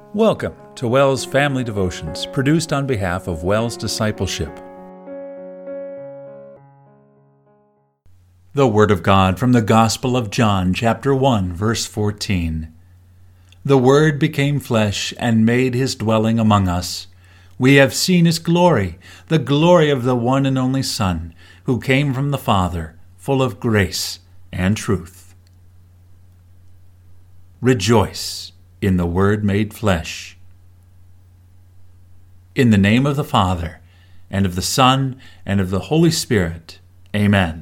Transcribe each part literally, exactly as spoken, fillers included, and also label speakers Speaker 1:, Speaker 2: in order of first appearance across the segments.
Speaker 1: Welcome to WELS Family Devotions, produced on behalf of WELS Discipleship. The Word of God from the Gospel of John, chapter one, verse fourteen. The Word became flesh and made his dwelling among us. We have seen his glory, the glory of the one and only Son, who came from the Father, full of grace and truth. Rejoice in the Word made flesh. In the name of the Father, and of the Son, and of the Holy Spirit. Amen.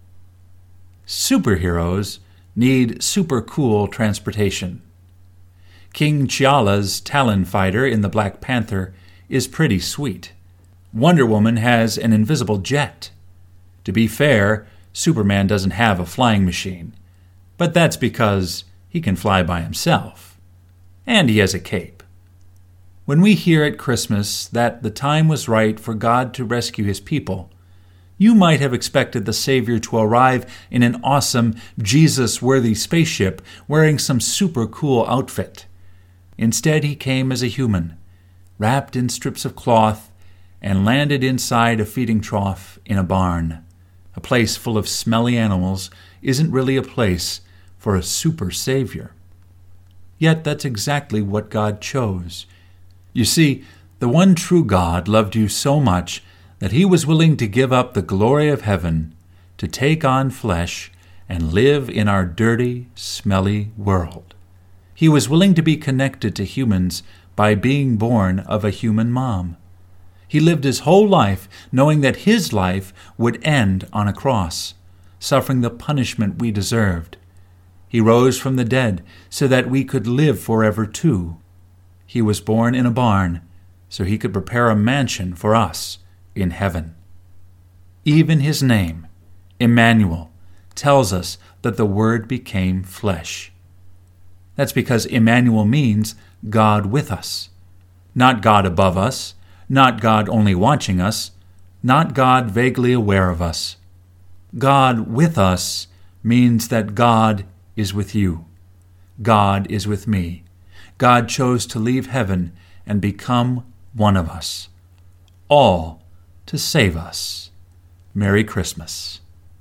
Speaker 1: Superheroes need super cool transportation. King T'Challa's Talon fighter in the Black Panther is pretty sweet. Wonder Woman has an invisible jet. To be fair, Superman doesn't have a flying machine, but that's because he can fly by himself. And he has a cape. When we hear at Christmas that the time was right for God to rescue his people, you might have expected the Savior to arrive in an awesome, Jesus-worthy spaceship wearing some super cool outfit. Instead, he came as a human, wrapped in strips of cloth, and landed inside a feeding trough in a barn. A place full of smelly animals isn't really a place for a super Savior. Yet that's exactly what God chose. You see, the one true God loved you so much that he was willing to give up the glory of heaven to take on flesh and live in our dirty, smelly world. He was willing to be connected to humans by being born of a human mom. He lived his whole life knowing that his life would end on a cross, suffering the punishment we deserved. He rose from the dead so that we could live forever too. He was born in a barn so he could prepare a mansion for us in heaven. Even his name, Emmanuel, tells us that the Word became flesh. That's because Emmanuel means God with us. Not God above us, not God only watching us, not God vaguely aware of us. God with us means that God is with you. God is with me. God chose to leave heaven and become one of us, all to save us. Merry Christmas.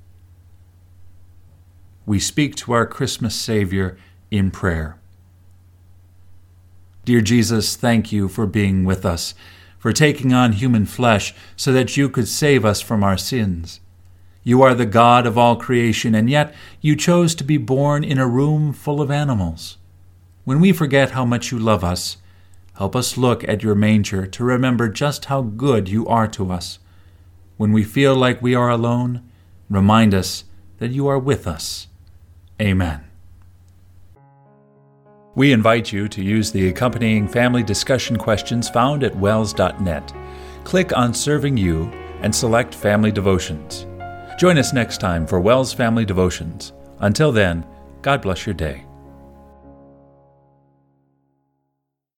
Speaker 1: We speak to our Christmas Savior in prayer. Dear Jesus, thank you for being with us, for taking on human flesh so that you could save us from our sins. You are the God of all creation, and yet you chose to be born in a room full of animals. When we forget how much you love us, help us look at your manger to remember just how good you are to us. When we feel like we are alone, remind us that you are with us. Amen. We invite you to use the accompanying family discussion questions found at wels dot net. Click on Serving You and select Family Devotions. Join us next time for WELS Family Devotions. Until then, God bless your day.